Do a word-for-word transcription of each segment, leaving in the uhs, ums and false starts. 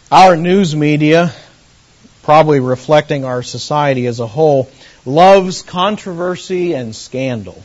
Our news media, probably reflecting our society as a whole, loves controversy and scandal.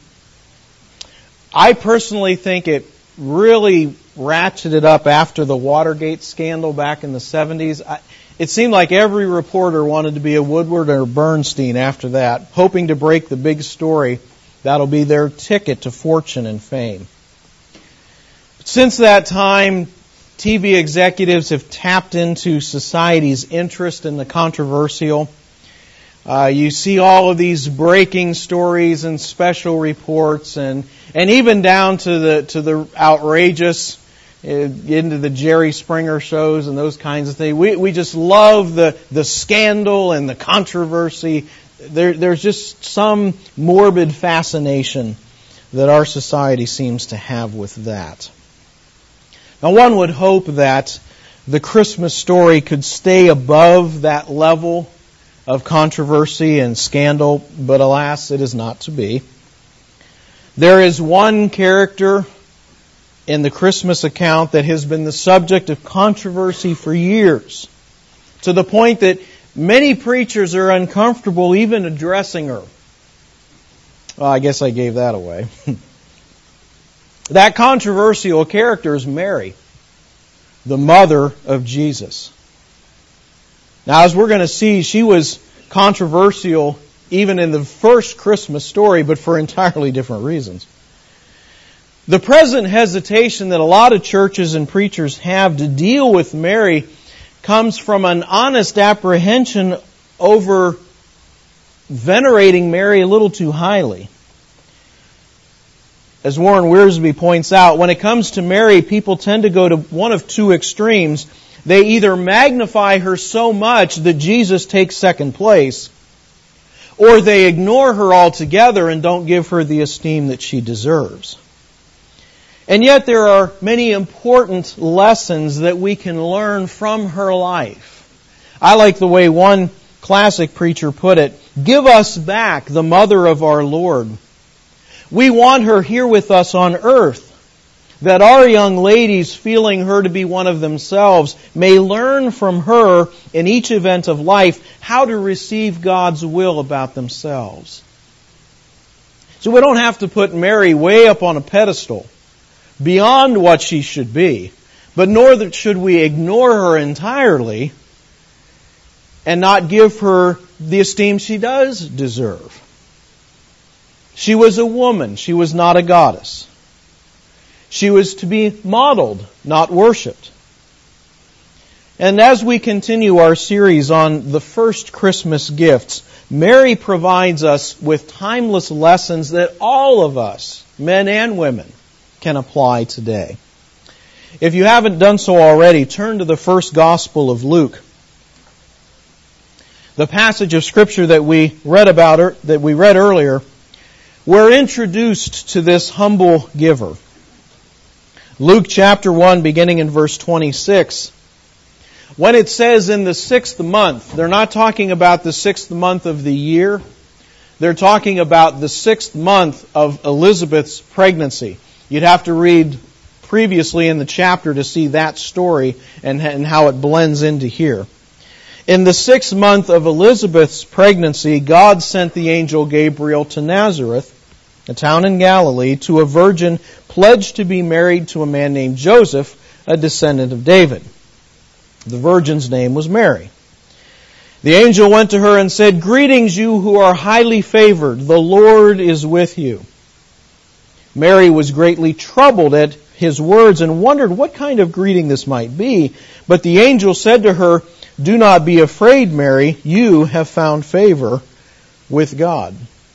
I personally think it really ratcheted up after the Watergate scandal back in the seventies. I, it seemed like every reporter wanted to be a Woodward or Bernstein after that, hoping to break the big story that'll be their ticket to fortune and fame. But since that time, T V executives have tapped into society's interest in the controversial. Uh, you see all of these breaking stories and special reports, and and even down to the to the outrageous, uh, into the Jerry Springer shows and those kinds of things. We we just love the the scandal and the controversy. There there's just some morbid fascination that our society seems to have with that. Now, one would hope that the Christmas story could stay above that level of controversy and scandal, but alas, it is not to be. There is one character in the Christmas account that has been the subject of controversy for years, to the point that many preachers are uncomfortable even addressing her. Well, I guess I gave that away. That controversial character is Mary, the mother of Jesus. Now, as we're going to see, she was controversial even in the first Christmas story, but for entirely different reasons. The present hesitation that a lot of churches and preachers have to deal with Mary comes from an honest apprehension over venerating Mary a little too highly. As Warren Wiersbe points out, when it comes to Mary, people tend to go to one of two extremes. They either magnify her so much that Jesus takes second place, or they ignore her altogether and don't give her the esteem that she deserves. And yet there are many important lessons that we can learn from her life. I like the way one classic preacher put it, "Give us back the mother of our Lord. We want her here with us on earth, that our young ladies, feeling her to be one of themselves, may learn from her in each event of life how to receive God's will about themselves." So we don't have to put Mary way up on a pedestal, beyond what she should be, but nor should we ignore her entirely and not give her the esteem she does deserve. She was a woman. She was not a goddess. She was to be modeled, not worshipped. And as we continue our series on the first Christmas gifts, Mary provides us with timeless lessons that all of us, men and women, can apply today. If you haven't done so already, turn to the first Gospel of Luke. The passage of Scripture that we read about, that we read earlier, we're introduced to this humble giver. Luke chapter one, beginning in verse twenty-six. When it says in the sixth month, they're not talking about the sixth month of the year. They're talking about the sixth month of Elizabeth's pregnancy. You'd have to read previously in the chapter to see that story and, and how it blends into here. In the sixth month of Elizabeth's pregnancy, God sent the angel Gabriel to Nazareth, a town in Galilee, to a virgin pledged to be married to a man named Joseph, a descendant of David. The virgin's name was Mary. The angel went to her and said, "Greetings, you who are highly favored. The Lord is with you." Mary was greatly troubled at his words and wondered what kind of greeting this might be. But the angel said to her, "Do not be afraid, Mary. You have found favor with God."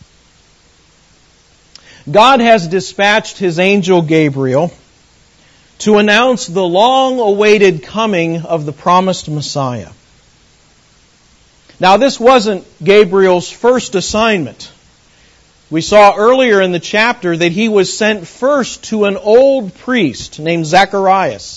God has dispatched His angel Gabriel to announce the long-awaited coming of the promised Messiah. Now, this wasn't Gabriel's first assignment. We saw earlier in the chapter that he was sent first to an old priest named Zacharias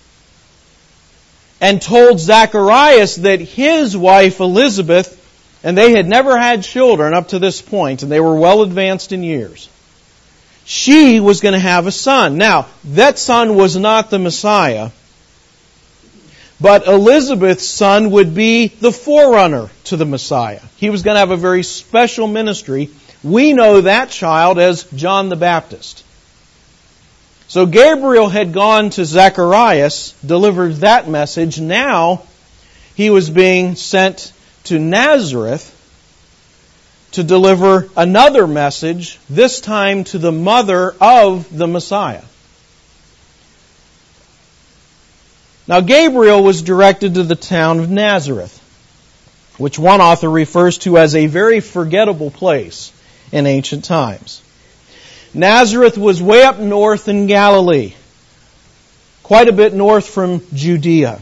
and told Zacharias that his wife Elizabeth, and they had never had children up to this point, and they were well advanced in years, she was going to have a son. Now, that son was not the Messiah, But Elizabeth's son would be the forerunner to the Messiah. He was going to have a very special ministry. We know that child as John the Baptist. So Gabriel had gone to Zacharias, delivered that message. Now he was being sent to Nazareth to deliver another message, this time to the mother of the Messiah. Now Gabriel was directed to the town of Nazareth, which one author refers to as a very forgettable place in ancient times. Nazareth was way up north in Galilee, quite a bit north from Judea.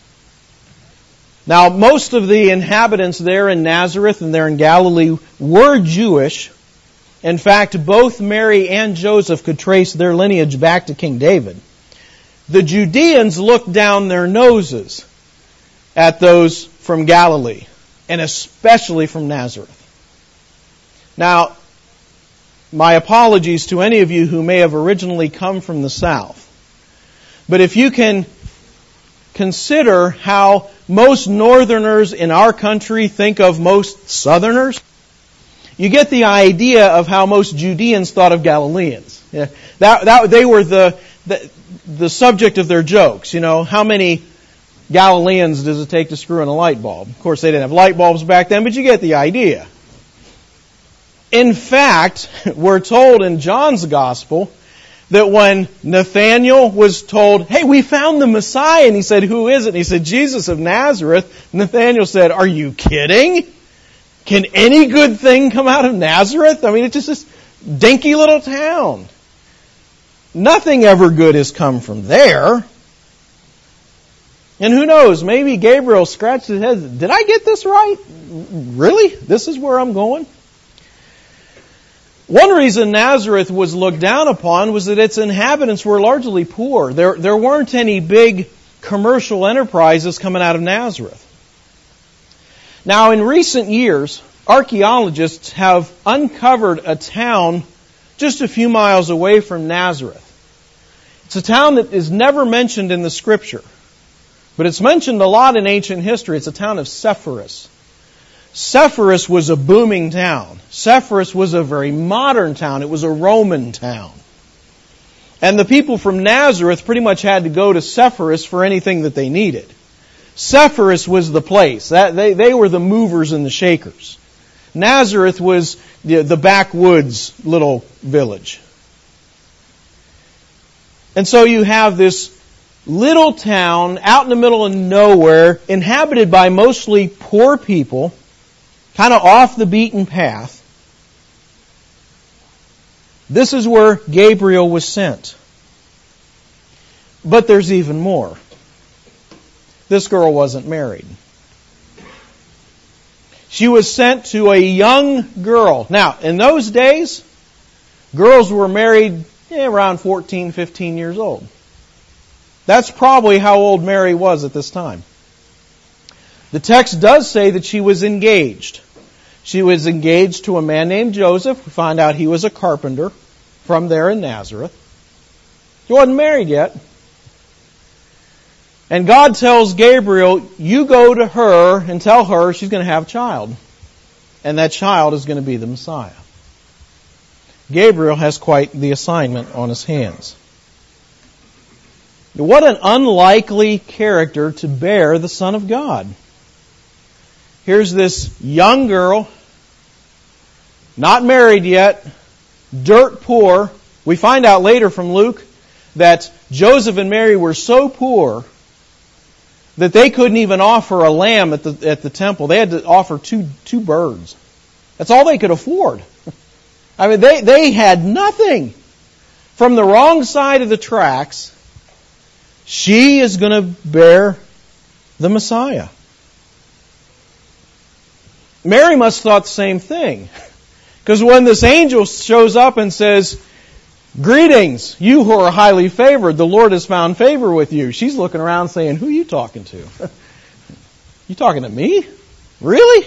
Now, most of the inhabitants there in Nazareth and there in Galilee were Jewish. In fact, both Mary and Joseph could trace their lineage back to King David. The Judeans looked down their noses at those from Galilee, and especially from Nazareth. Now, my apologies to any of you who may have originally come from the south. But if you can consider how most northerners in our country think of most southerners, you get the idea of how most Judeans thought of Galileans. Yeah, that, that, they were the, the, the subject of their jokes. You know, how many Galileans does it take to screw in a light bulb? Of course, they didn't have light bulbs back then, but you get the idea. In fact, we're told in John's Gospel that when Nathanael was told, hey, we found the Messiah, and he said, who is it? And he said, Jesus of Nazareth. Nathanael said, are you kidding? Can any good thing come out of Nazareth? I mean, it's just this dinky little town. Nothing ever good has come from there. And who knows, maybe Gabriel scratched his head. Did I get this right? Really? This is where I'm going? One reason Nazareth was looked down upon was that its inhabitants were largely poor. There, there weren't any big commercial enterprises coming out of Nazareth. Now, in recent years, archaeologists have uncovered a town just a few miles away from Nazareth. It's a town that is never mentioned in the Scripture, but it's mentioned a lot in ancient history. It's a town of Sepphoris. Sepphoris was a booming town. Sepphoris was a very modern town. It was a Roman town. And the people from Nazareth pretty much had to go to Sepphoris for anything that they needed. Sepphoris was the place. That, they, they were the movers and the shakers. Nazareth was the, the backwoods little village. And so you have this little town out in the middle of nowhere, inhabited by mostly poor people, kind of off the beaten path. This is where Gabriel was sent. But there's even more. This girl wasn't married. She was sent to a young girl. Now, in those days, girls were married eh, around fourteen, fifteen years old. That's probably how old Mary was at this time. The text does say that she was engaged. She was engaged to a man named Joseph. We find out he was a carpenter from there in Nazareth. She wasn't married yet. And God tells Gabriel, you go to her and tell her she's going to have a child. And that child is going to be the Messiah. Gabriel has quite the assignment on his hands. What an unlikely character to bear the Son of God. Here's this young girl, not married yet, dirt poor. We find out later from Luke that Joseph and Mary were so poor that they couldn't even offer a lamb at the at the temple. They had to offer two two birds. That's all they could afford. I mean, they, they had nothing. From the wrong side of the tracks, she is going to bear the Messiah. Mary must have thought the same thing. Because when this angel shows up and says, greetings, you who are highly favored, the Lord has found favor with you. She's looking around saying, who are you talking to? You talking to me? Really?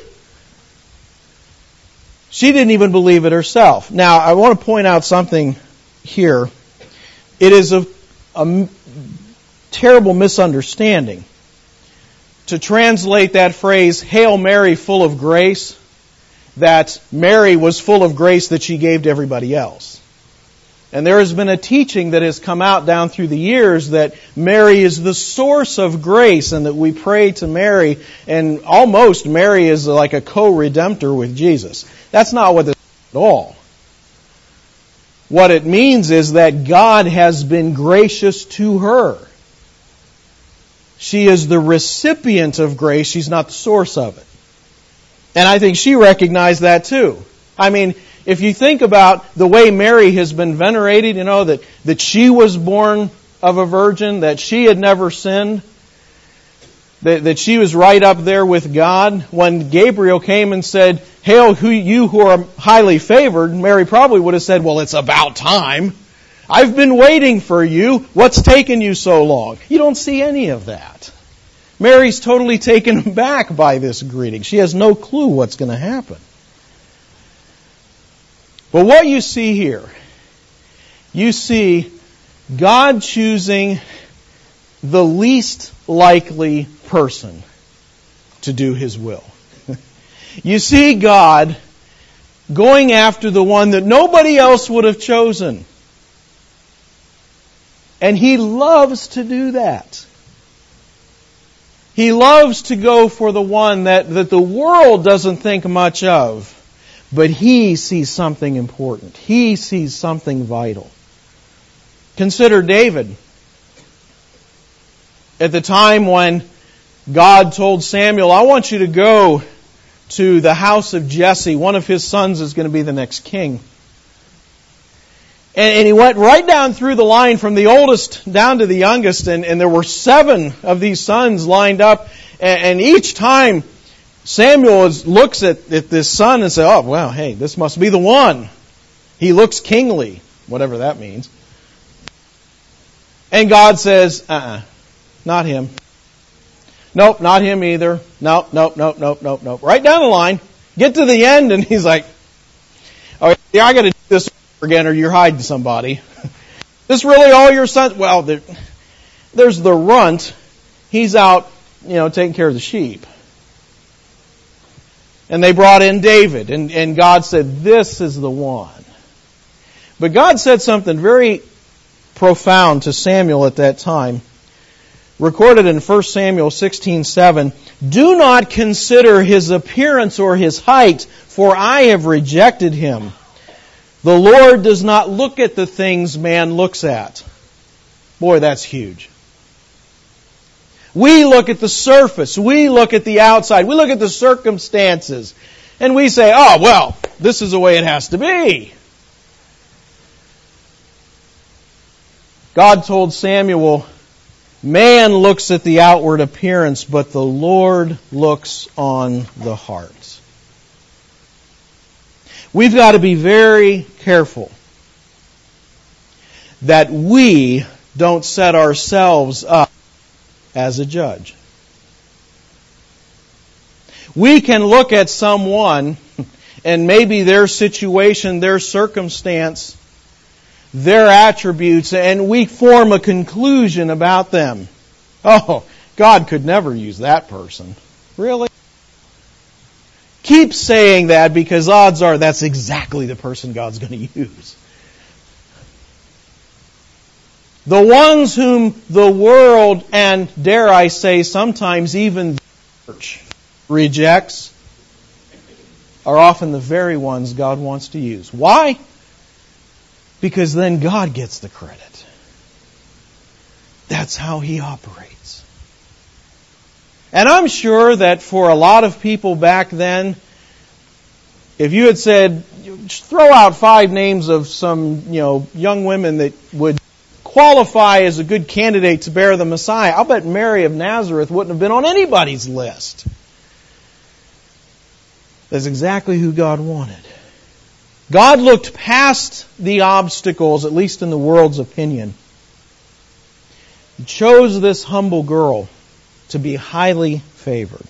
She didn't even believe it herself. Now, I want to point out something here. It is a, a terrible misunderstanding to translate that phrase, Hail Mary, full of grace, that Mary was full of grace that she gave to everybody else. And there has been a teaching that has come out down through the years that Mary is the source of grace and that we pray to Mary, and almost Mary is like a co-redemptor with Jesus. That's not what this is at all. What it means is that God has been gracious to her. She is the recipient of grace. She's not the source of it. And I think she recognized that too. I mean, if you think about the way Mary has been venerated, you know, that, that she was born of a virgin, that she had never sinned, that, that she was right up there with God. When Gabriel came and said, Hail, who, you who are highly favored, Mary probably would have said, well, it's about time. I've been waiting for you. What's taken you so long? You don't see any of that. Mary's totally taken aback by this greeting. She has no clue what's going to happen. But what you see here, you see God choosing the least likely person to do His will. You see God going after the one that nobody else would have chosen. And He loves to do that. He loves to go for the one that, that the world doesn't think much of. But He sees something important. He sees something vital. Consider David. At the time when God told Samuel, I want you to go to the house of Jesse. One of his sons is going to be the next king. And, and he went right down through the line from the oldest down to the youngest. And, and there were seven of these sons lined up. And, and each time Samuel is, looks at, at this son and says, oh, well, hey, this must be the one. He looks kingly, whatever that means. And God says, uh-uh, not him. Nope, not him either. Nope, nope, nope, nope, nope, nope. Right down the line. Get to the end, and he's like, oh, yeah, I got to do this again, or you're hiding somebody. This really all your sons? Well, there, there's the runt. He's out, you know, taking care of the sheep. And they brought in David, and, and God said, this is the one. But God said something very profound to Samuel at that time. Recorded in First Samuel sixteen seven, do not consider his appearance or his height, for I have rejected him. The Lord does not look at the things man looks at. Boy, that's huge. We look at the surface. We look at the outside. We look at the circumstances. And we say, oh, well, this is the way it has to be. God told Samuel, man looks at the outward appearance, but the Lord looks on the heart. We've got to be very careful that we don't set ourselves up as a judge. We can look at someone and maybe their situation, their circumstance, their attributes, and we form a conclusion about them. Oh, God could never use that person. Really? Keep saying that, because odds are that's exactly the person God's going to use. The ones whom the world, and dare I say sometimes even the church, rejects are often the very ones God wants to use. Why? Because then God gets the credit. That's how He operates. And I'm sure that for a lot of people back then, if you had said, throw out five names of some, you know, young women that would qualify as a good candidate to bear the Messiah, I'll bet Mary of Nazareth wouldn't have been on anybody's list. That's exactly who God wanted. God looked past the obstacles, at least in the world's opinion. He chose this humble girl to be highly favored.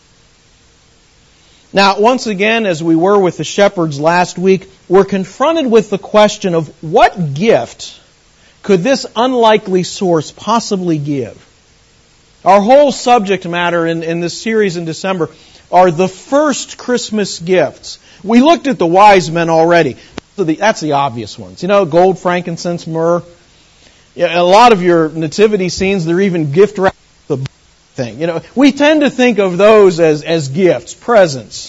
Now, once again, as we were with the shepherds last week, we're confronted with the question of what gift could this unlikely source possibly give? Our whole subject matter in, in this series in December are the first Christmas gifts. We looked at the wise men already. So the, that's the obvious ones. You know, gold, frankincense, myrrh. Yeah, a lot of your nativity scenes, they're even gift wrapped the thing. You know, we tend to think of those as, as gifts, presents.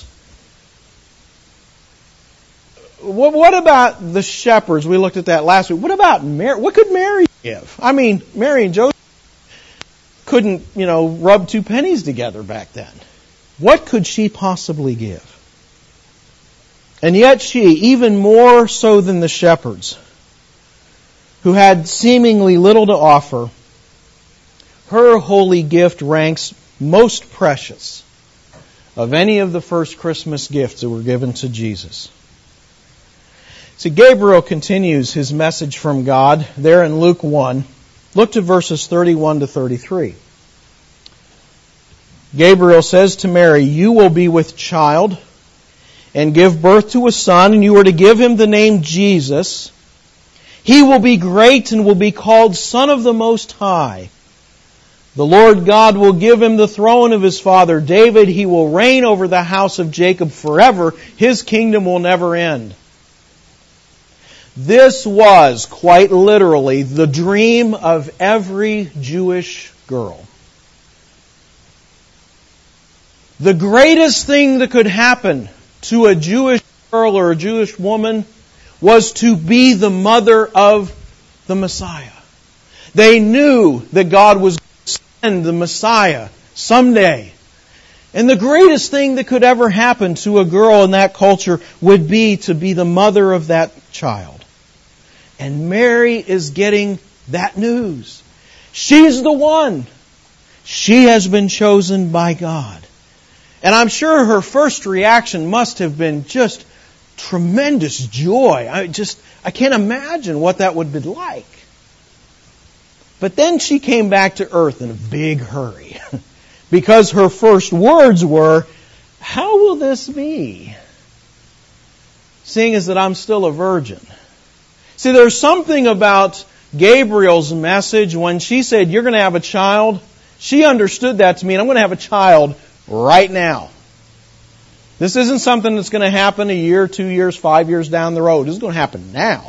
What, what about the shepherds? We looked at that last week. What about Mary? What could Mary give? I mean, Mary and Joseph couldn't, you know, rub two pennies together back then. What could she possibly give? And yet she, even more so than the shepherds, who had seemingly little to offer, her holy gift ranks most precious of any of the first Christmas gifts that were given to Jesus. See, Gabriel continues his message from God there in Luke one. Look to verses thirty-one to thirty-three. Gabriel says to Mary, "You will be with child and give birth to a son, and you are to give him the name Jesus. He will be great and will be called Son of the Most High. The Lord God will give him the throne of his father David. He will reign over the house of Jacob forever. His kingdom will never end." This was, quite literally, the dream of every Jewish girl. The greatest thing that could happen to a Jewish girl or a Jewish woman was to be the mother of the Messiah. They knew that God was going to send the Messiah someday. And the greatest thing that could ever happen to a girl in that culture would be to be the mother of that child. And Mary is getting that news. She's the one. She has been chosen by God. And I'm sure her first reaction must have been just tremendous joy. I just, I can't imagine what that would be like. But then she came back to earth in a big hurry. Because her first words were, "How will this be? Seeing as that I'm still a virgin." See, there's something about Gabriel's message when she said, "You're going to have a child." She understood that to mean, I'm going to have a child right now. This isn't something that's going to happen a year, two years, five years down the road. This is going to happen now.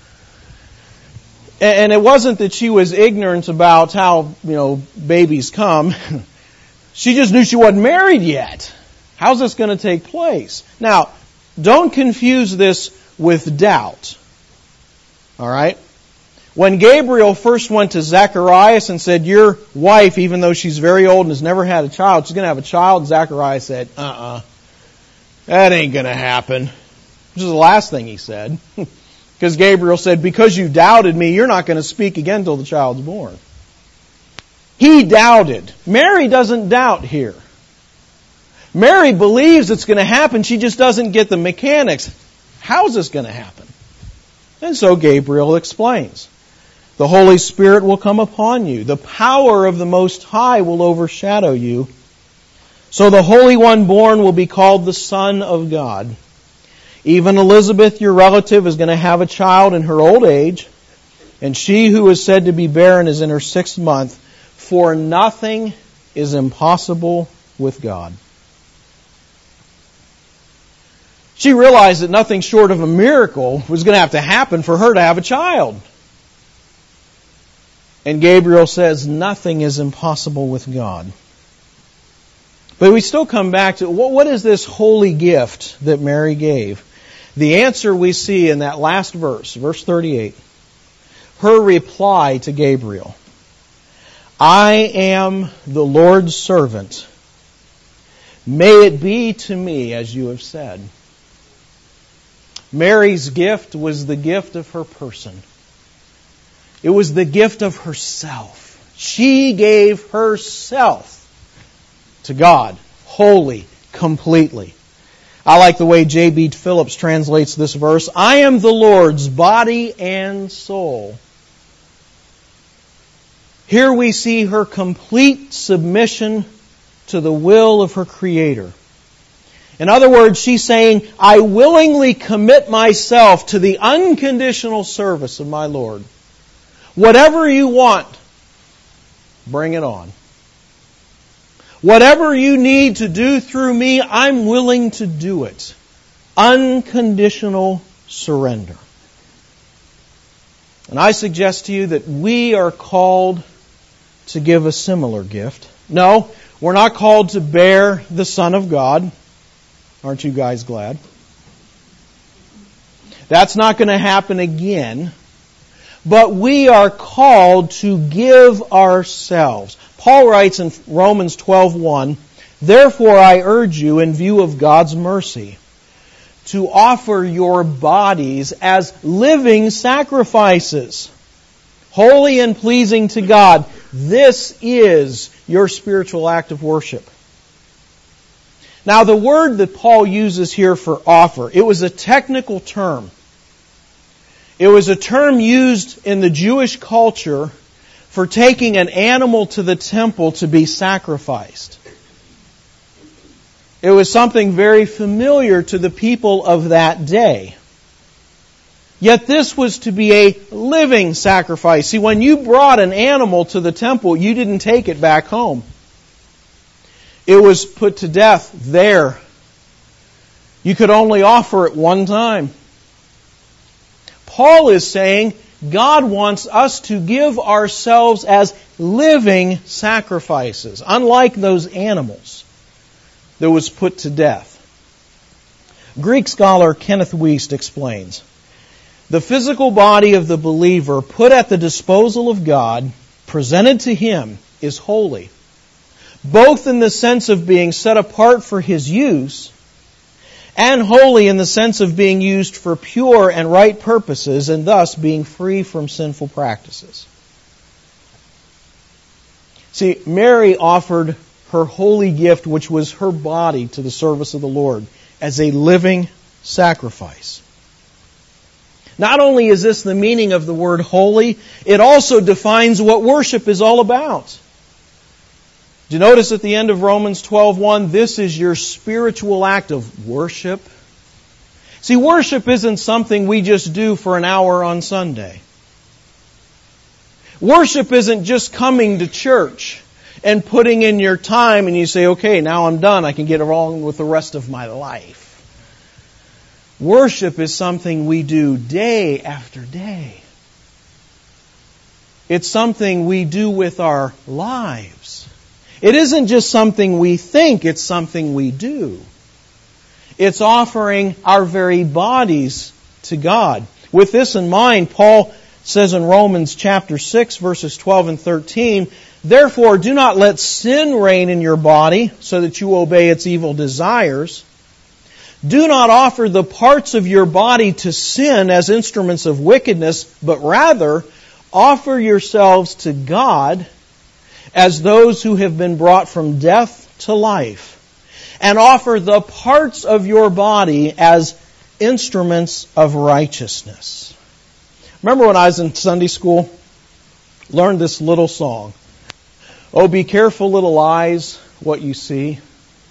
And it wasn't that she was ignorant about how, you know, babies come. She just knew she wasn't married yet. How's this going to take place? Now, don't confuse this with doubt. All right? When Gabriel first went to Zacharias and said, "Your wife, even though she's very old and has never had a child, she's going to have a child," Zacharias said, uh-uh, that ain't going to happen. Which is the last thing he said. Because Gabriel said, "Because you doubted me, you're not going to speak again until the child's born." He doubted. Mary doesn't doubt here. Mary believes it's going to happen. She just doesn't get the mechanics. How's this going to happen? And so Gabriel explains. The Holy Spirit will come upon you. The power of the Most High will overshadow you. So the Holy One born will be called the Son of God. Even Elizabeth, your relative, is going to have a child in her old age. And she who is said to be barren is in her sixth month. For nothing is impossible with God. She realized that nothing short of a miracle was going to have to happen for her to have a child. And Gabriel says nothing is impossible with God. But we still come back to, what is this holy gift that Mary gave? The answer we see in that last verse, verse thirty-eight. Her reply to Gabriel. "I am the Lord's servant. May it be to me as you have said." Mary's gift was the gift of her person. It was the gift of herself. She gave herself to God, wholly, completely. I like the way J B Phillips translates this verse. "I am the Lord's body and soul." Here we see her complete submission to the will of her Creator. In other words, she's saying, I willingly commit myself to the unconditional service of my Lord. Whatever you want, bring it on. Whatever you need to do through me, I'm willing to do it. Unconditional surrender. And I suggest to you that we are called to give a similar gift. No, we're not called to bear the Son of God. Aren't you guys glad? That's not going to happen again. But we are called to give ourselves. Paul writes in Romans twelve one, "Therefore I urge you, in view of God's mercy, to offer your bodies as living sacrifices, holy and pleasing to God. This is your spiritual act of worship." Now, the word that Paul uses here for offer, it was a technical term. It was a term used in the Jewish culture for taking an animal to the temple to be sacrificed. It was something very familiar to the people of that day. Yet this was to be a living sacrifice. See, when you brought an animal to the temple, you didn't take it back home. It was put to death there. You could only offer it one time. Paul is saying God wants us to give ourselves as living sacrifices, unlike those animals that was put to death. Greek scholar Kenneth Wuest explains, "The physical body of the believer put at the disposal of God, presented to Him, is holy, both in the sense of being set apart for His use, and holy in the sense of being used for pure and right purposes, and thus being free from sinful practices." See, Mary offered her holy gift, which was her body, to the service of the Lord as a living sacrifice. Not only is this the meaning of the word holy, it also defines what worship is all about. Do you notice at the end of Romans twelve one, this is your spiritual act of worship? See, worship isn't something we just do for an hour on Sunday. Worship isn't just coming to church and putting in your time and you say, okay, now I'm done, I can get along with the rest of my life. Worship is something we do day after day. It's something we do with our lives. It isn't just something we think, it's something we do. It's offering our very bodies to God. With this in mind, Paul says in Romans chapter six, verses twelve and thirteen, "Therefore do not let sin reign in your body, so that you obey its evil desires. Do not offer the parts of your body to sin as instruments of wickedness, but rather offer yourselves to God as those who have been brought from death to life, and offer the parts of your body as instruments of righteousness." Remember when I was in Sunday school, learned this little song. "Oh, be careful, little eyes, what you see.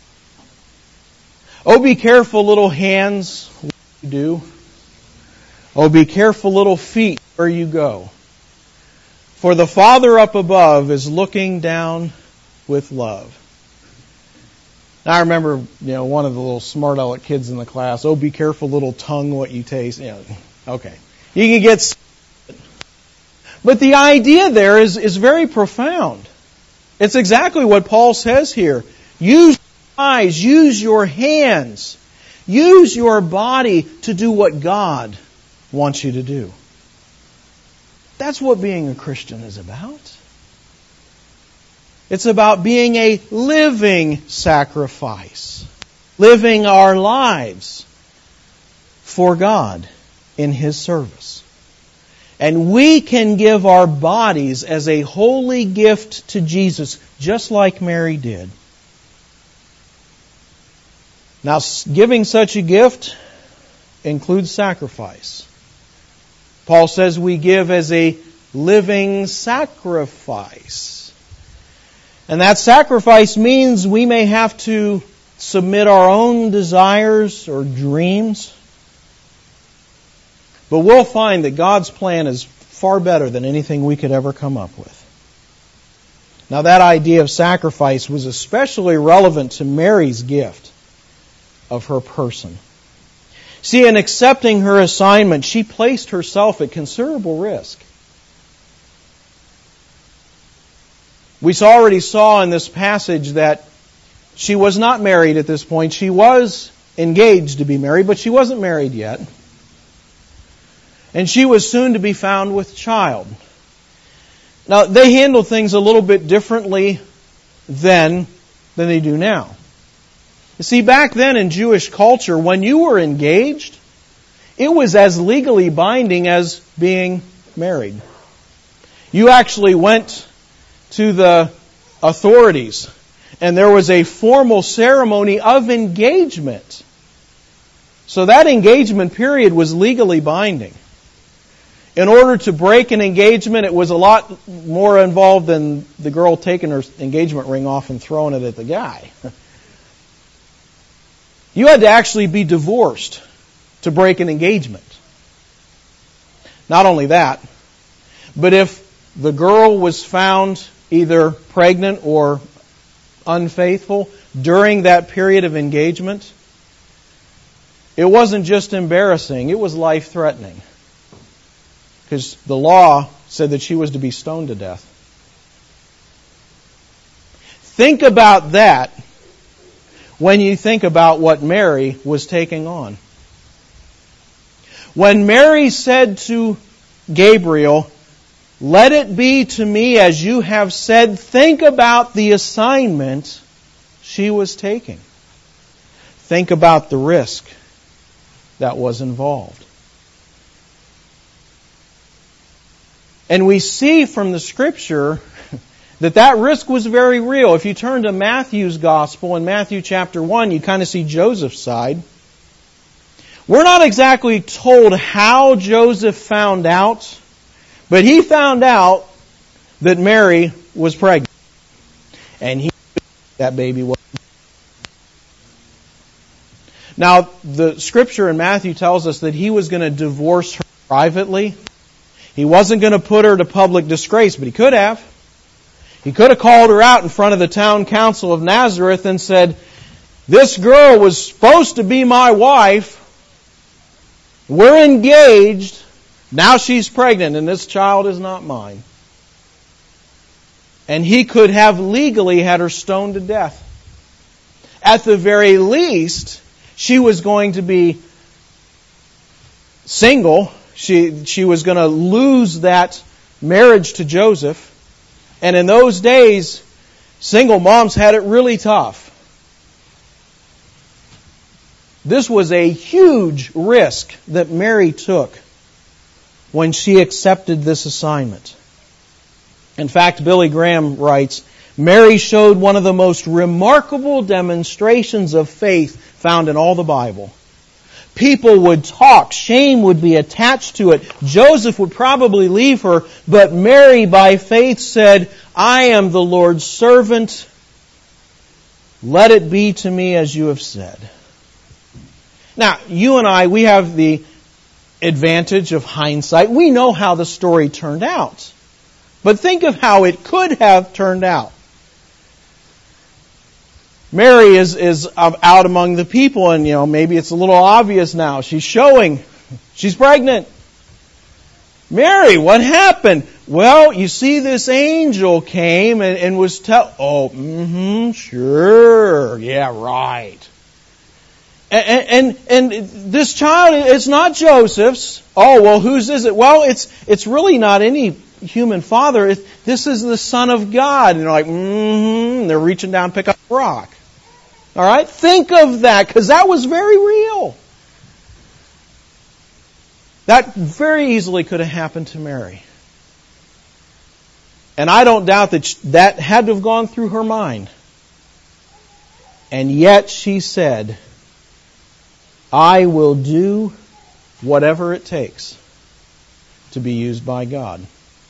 Oh, be careful, little hands, what you do. Oh, be careful, little feet, where you go. For the Father up above is looking down with love." Now, I remember, you know, one of the little smart aleck kids in the class, "Oh, be careful, little tongue, what you taste." You know, okay. You can get... But the idea there is, is very profound. It's exactly what Paul says here. Use your eyes, use your hands, use your body to do what God wants you to do. That's what being a Christian is about. It's about being a living sacrifice, living our lives for God in His service. And we can give our bodies as a holy gift to Jesus, just like Mary did. Now, giving such a gift includes sacrifice. Paul says we give as a living sacrifice. And that sacrifice means we may have to submit our own desires or dreams. But we'll find that God's plan is far better than anything we could ever come up with. Now that idea of sacrifice was especially relevant to Mary's gift of her person. See, in accepting her assignment, she placed herself at considerable risk. We already saw in this passage that she was not married at this point. She was engaged to be married, but she wasn't married yet. And she was soon to be found with child. Now, they handled things a little bit differently then than they do now. You see, back then in Jewish culture, when you were engaged, it was as legally binding as being married. You actually went to the authorities, and there was a formal ceremony of engagement. So that engagement period was legally binding. In order to break an engagement, it was a lot more involved than the girl taking her engagement ring off and throwing it at the guy. You had to actually be divorced to break an engagement. Not only that, but if the girl was found either pregnant or unfaithful during that period of engagement, it wasn't just embarrassing, it was life-threatening. Because the law said that she was to be stoned to death. Think about that when you think about what Mary was taking on. When Mary said to Gabriel, "Let it be to me as you have said," think about the assignment she was taking. Think about the risk that was involved. And we see from the Scripture that that risk was very real. If you turn to Matthew's Gospel, in Matthew chapter one, you kind of see Joseph's side. We're not exactly told how Joseph found out, but he found out that Mary was pregnant. And he knew that baby was. Now, the Scripture in Matthew tells us that he was going to divorce her privately. He wasn't going to put her to public disgrace, but he could have. He could have called her out in front of the town council of Nazareth and said, "This girl was supposed to be my wife. We're engaged. Now she's pregnant, and this child is not mine." And he could have legally had her stoned to death. At the very least, she was going to be single. She, she was going to lose that marriage to Joseph. And in those days, single moms had it really tough. This was a huge risk that Mary took when she accepted this assignment. In fact, Billy Graham writes, Mary showed one of the most remarkable demonstrations of faith found in all the Bible. People would talk. Shame would be attached to it. Joseph would probably leave her, but Mary, by faith, said, "I am the Lord's servant. Let it be to me as you have said." Now, you and I, we have the advantage of hindsight. We know how the story turned out. But think of how it could have turned out. Mary is, is out among the people, and you know maybe it's a little obvious now. She's showing. She's pregnant. Mary, what happened? Well, you see, this angel came and, and was tell. Oh, mm-hmm, sure, yeah, right. And, and and this child, it's not Joseph's. Oh, well, whose is it? Well, it's it's really not any human father. It, this is the Son of God. And they're like, mm-hmm. And they're reaching down to pick up a rock. All right? Think of that, because that was very real. That very easily could have happened to Mary. And I don't doubt that that had to have gone through her mind. And yet she said, "I will do whatever it takes to be used by God."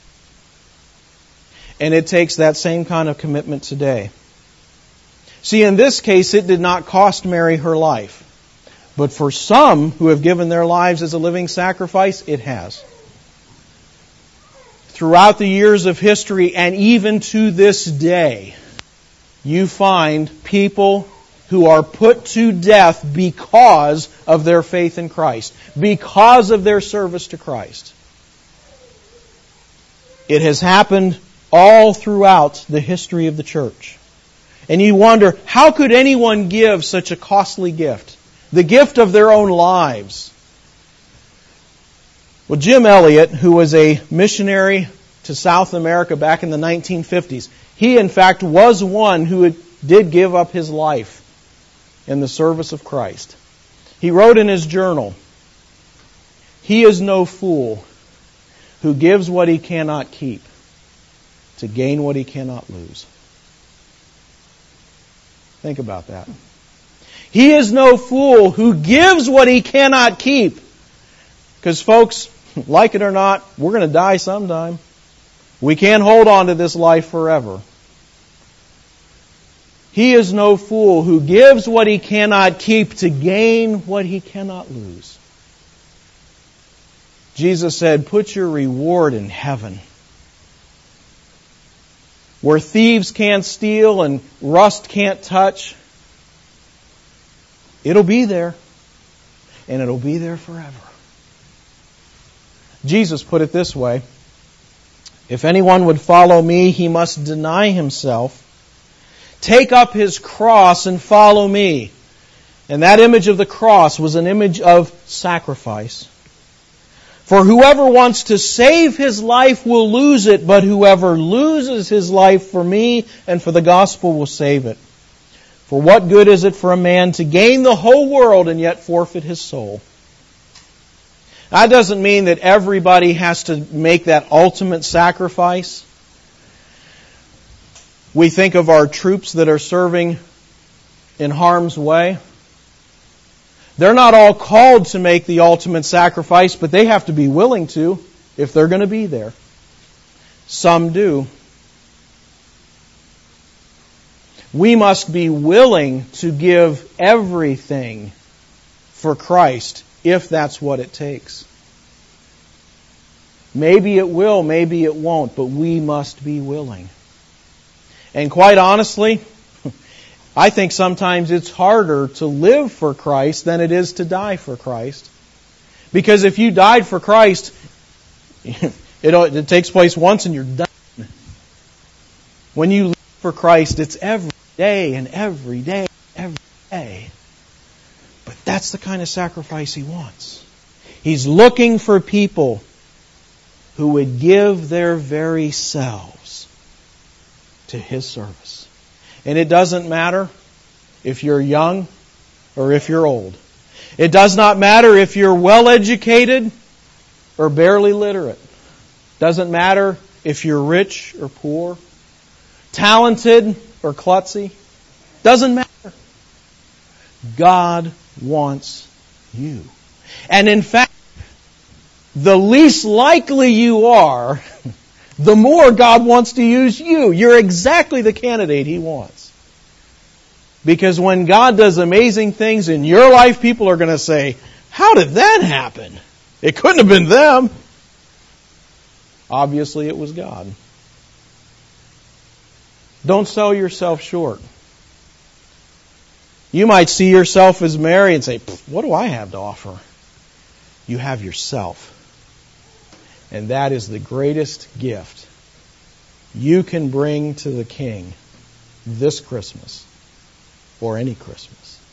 And it takes that same kind of commitment today. See, in this case, it did not cost Mary her life. But for some who have given their lives as a living sacrifice, it has. throughout the years of history and even to this day, you find people who are put to death because of their faith in Christ, because of their service to Christ. It has happened all throughout the history of the church. And you wonder, how could anyone give such a costly gift? The gift of their own lives. Well, Jim Elliot, who was a missionary to South America back in the nineteen fifties, he in fact was one who did give up his life in the service of Christ. He wrote in his journal, "He is no fool who gives what he cannot keep to gain what he cannot lose." Think about that. He is no fool who gives what he cannot keep. Because folks, like it or not, we're going to die sometime. We can't hold on to this life forever. He is no fool who gives what he cannot keep to gain what he cannot lose. Jesus said, put your reward in heaven, where thieves can't steal and rust can't touch. It'll be there, and it'll be there forever. Jesus put it this way, if anyone would follow me, he must deny himself, take up his cross and follow me. And that image of the cross was an image of sacrifice. For whoever wants to save his life will lose it, but whoever loses his life for me and for the gospel will save it. For what good is it for a man to gain the whole world and yet forfeit his soul? That doesn't mean that everybody has to make that ultimate sacrifice. We think of our troops that are serving in harm's way. They're not all called to make the ultimate sacrifice, but they have to be willing to if they're going to be there. Some do. We must be willing to give everything for Christ if that's what it takes. Maybe it will, maybe it won't, but we must be willing. And quite honestly, I think sometimes it's harder to live for Christ than it is to die for Christ. Because if you died for Christ, it, it takes place once and you're done. When you live for Christ, it's every day and every day, every day. But that's the kind of sacrifice He wants. He's looking for people who would give their very selves to His service. And it doesn't matter if you're young or if you're old. It does not matter if you're well educated or barely literate. It doesn't matter if you're rich or poor, talented or klutzy. It doesn't matter. God wants you. And in fact, the least likely you are, the more God wants to use you. You're exactly the candidate He wants. Because when God does amazing things in your life, people are going to say, how did that happen? It couldn't have been them. Obviously, it was God. Don't sell yourself short. You might see yourself as Mary and say, what do I have to offer? You have yourself. And that is the greatest gift you can bring to the King this Christmas or any Christmas.